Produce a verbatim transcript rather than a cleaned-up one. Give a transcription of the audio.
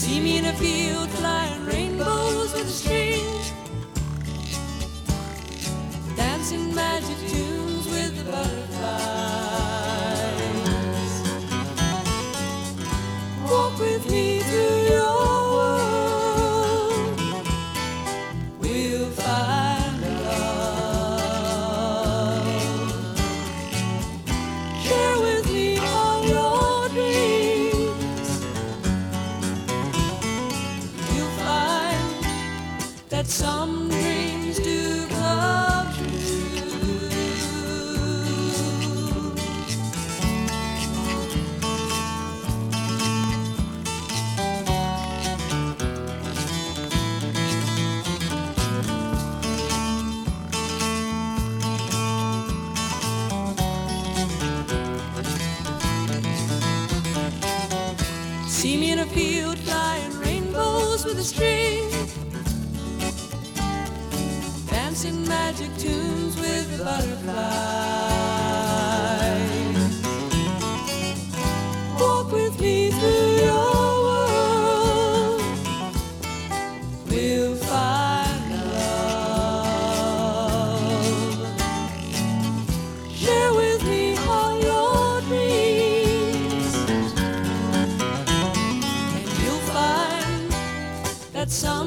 See me in a field flying rainbows with a string, dancing magic tunes with the butterflies. Walk with me through your world, we'll find love. Share with me all your dreams, you'll find that some dreams do come true. See me in a field flying rainbows with a string, dancing magic tunes with the butterflies. Walk with me through your world, we'll find love. Share with me all your dreams, and you'll find that some